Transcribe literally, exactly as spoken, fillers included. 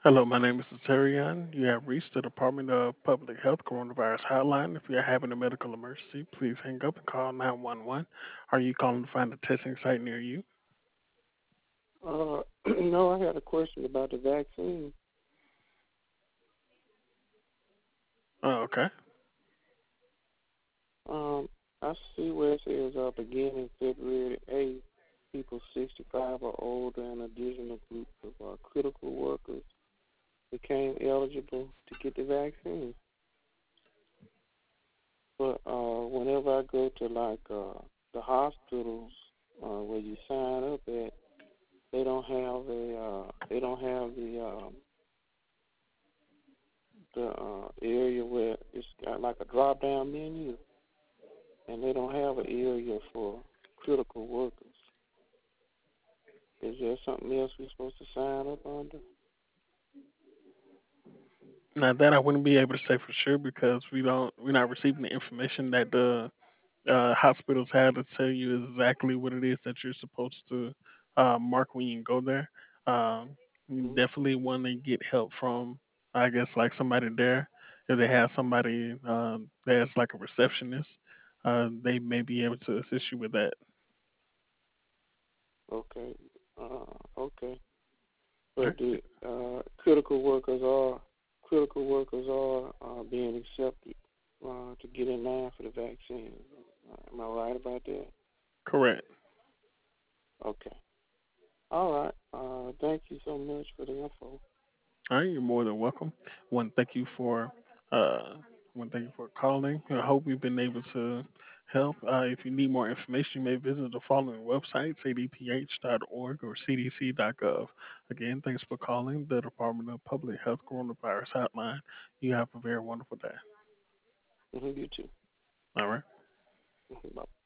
Hello, my name is Terian. You have reached the Department of Public Health Coronavirus Hotline. If you're having a medical emergency, please hang up and call nine one one. Are you calling to find a testing site near you? Uh, no, I had a question about the vaccine. Oh, okay. Um, I see where it says uh, beginning February eighth, people sixty-five or older and additional groups of uh, critical workers became eligible to get the vaccine. But uh, whenever I go to like uh, the hospitals uh, where you sign up at, they don't have a uh, they don't have the um, the uh, area where it's got like a drop down menu, and they don't have an area for critical workers. Is there something else we're supposed to sign up under? Now that I wouldn't be able to say for sure because we don't we're not receiving the information that the uh, hospitals have to tell you exactly what it is that you're supposed to uh, mark when you go there. Um, you Hmm. definitely want to get help from, I guess, like somebody there. If they have somebody um, that's like a receptionist, uh, they may be able to assist you with that. Okay. Uh, okay. All But right. the uh, critical workers are critical workers are uh, being accepted uh, to get in line for the vaccine. Uh, am I right about that? Correct. Okay. All right. Uh, thank you so much for the info. All right, you're more than welcome. One, thank you for uh, one, thank you for calling. I hope we've been able to help. Uh, if you need more information, you may visit the following websites: a d p h dot org or c d c dot gov. Again, thanks for calling the Department of Public Health Coronavirus Hotline. You have a very wonderful day. Hmm. You too. All right. Hmm. Bye.